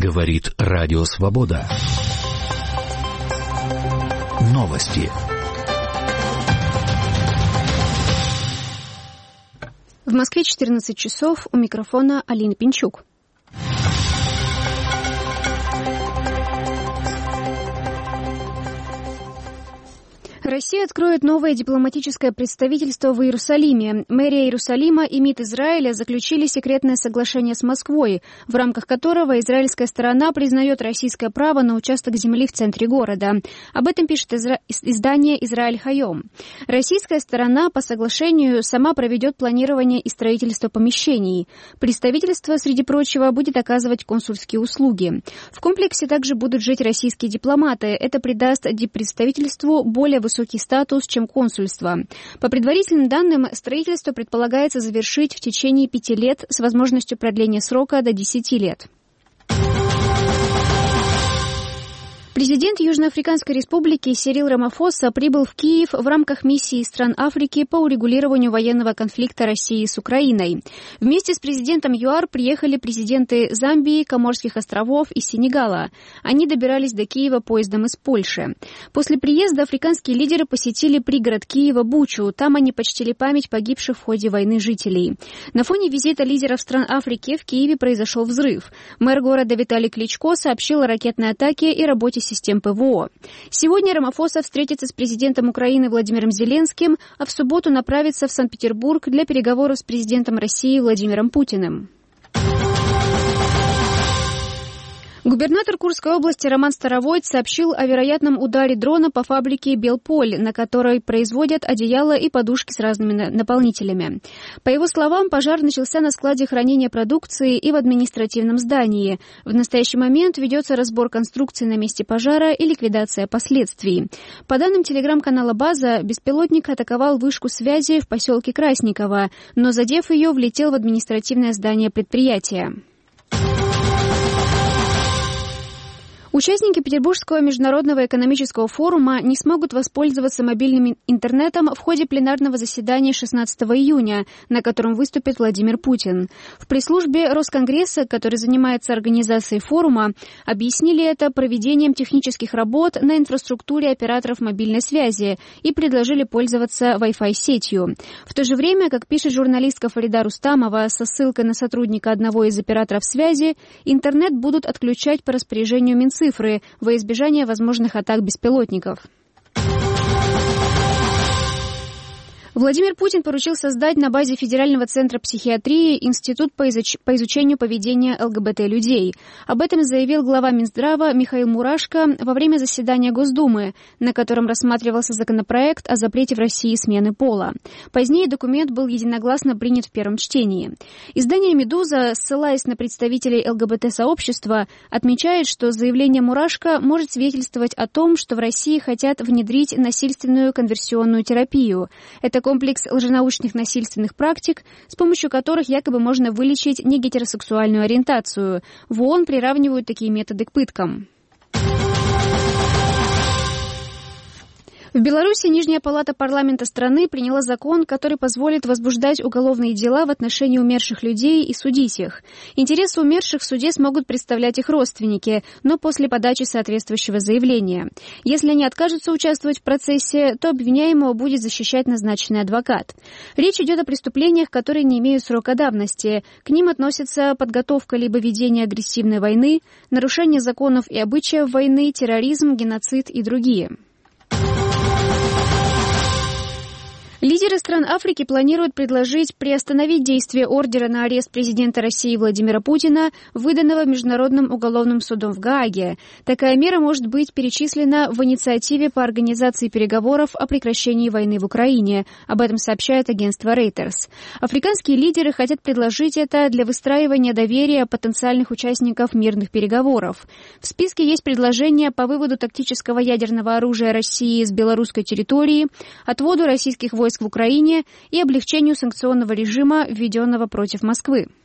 Говорит Радио Свобода. Новости. В Москве 14 часов. У микрофона Алина Пинчук. Россия откроет новое дипломатическое представительство в Иерусалиме. Мэрия Иерусалима и МИД Израиля заключили секретное соглашение с Москвой, в рамках которого израильская сторона признает российское право на участок земли в центре города. Об этом пишет издание «Израиль Хайом». Российская сторона по соглашению сама проведет планирование и строительство помещений. Представительство, среди прочего, будет оказывать консульские услуги. В комплексе также будут жить российские дипломаты. Это придаст диппредставительству более высокий статус, чем консульство. По предварительным данным, строительство предполагается завершить в течение 5 лет с возможностью продления срока до 10 лет. Президент Южноафриканской республики Сирил Рамафоса прибыл в Киев в рамках миссии стран Африки по урегулированию военного конфликта России с Украиной. Вместе с президентом ЮАР приехали президенты Замбии, Коморских островов и Сенегала. Они добирались до Киева поездом из Польши. После приезда африканские лидеры посетили пригород Киева Бучу. Там они почтили память погибших в ходе войны жителей. На фоне визита лидеров стран Африки в Киеве произошел взрыв. Мэр города Виталий Кличко сообщил о ракетной атаке и работе систем ПВО. Сегодня Рамафоса встретится с президентом Украины Владимиром Зеленским, а в субботу направится в Санкт-Петербург для переговоров с президентом России Владимиром Путиным. Губернатор Курской области Роман Старовойт сообщил о вероятном ударе дрона по фабрике «Белполь», на которой производят одеяла и подушки с разными наполнителями. По его словам, пожар начался на складе хранения продукции и в административном здании. В настоящий момент ведется разбор конструкции на месте пожара и ликвидация последствий. По данным телеграм-канала «База», беспилотник атаковал вышку связи в поселке Красниково, но, задев ее, влетел в административное здание предприятия. Участники Петербургского международного экономического форума не смогут воспользоваться мобильным интернетом в ходе пленарного заседания 16 июня, на котором выступит Владимир Путин. В пресс-службе Росконгресса, который занимается организацией форума, объяснили это проведением технических работ на инфраструктуре операторов мобильной связи и предложили пользоваться Wi-Fi сетью. В то же время, как пишет журналистка Фарида Рустамова со ссылкой на сотрудника одного из операторов связи, интернет будут отключать по распоряжению Минцифры во избежание возможных атак беспилотников. Владимир Путин поручил создать на базе Федерального центра психиатрии Институт по изучению поведения ЛГБТ-людей. Об этом заявил глава Минздрава Михаил Мурашко во время заседания Госдумы, на котором рассматривался законопроект о запрете в России смены пола. Позднее документ был единогласно принят в первом чтении. Издание «Медуза», ссылаясь на представителей ЛГБТ-сообщества, отмечает, что заявление Мурашко может свидетельствовать о том, что в России хотят внедрить насильственную конверсионную терапию. Это комплекс лженаучных насильственных практик, с помощью которых якобы можно вылечить негетеросексуальную ориентацию. В ООН приравнивают такие методы к пыткам. В Беларуси Нижняя палата парламента страны приняла закон, который позволит возбуждать уголовные дела в отношении умерших людей и судить их. Интересы умерших в суде смогут представлять их родственники, но после подачи соответствующего заявления. Если они откажутся участвовать в процессе, то обвиняемого будет защищать назначенный адвокат. Речь идет о преступлениях, которые не имеют срока давности. К ним относятся подготовка либо ведение агрессивной войны, нарушение законов и обычаев войны, терроризм, геноцид и другие. Лидеры стран Африки планируют предложить приостановить действие ордера на арест президента России Владимира Путина, выданного Международным уголовным судом в Гааге. Такая мера может быть перечислена в инициативе по организации переговоров о прекращении войны в Украине. Об этом сообщает агентство Reuters. Африканские лидеры хотят предложить это для выстраивания доверия потенциальных участников мирных переговоров. В списке есть предложения по выводу тактического ядерного оружия России с белорусской территории, отводу российских войск в Украине и облегчению санкционного режима, введенного против Москвы.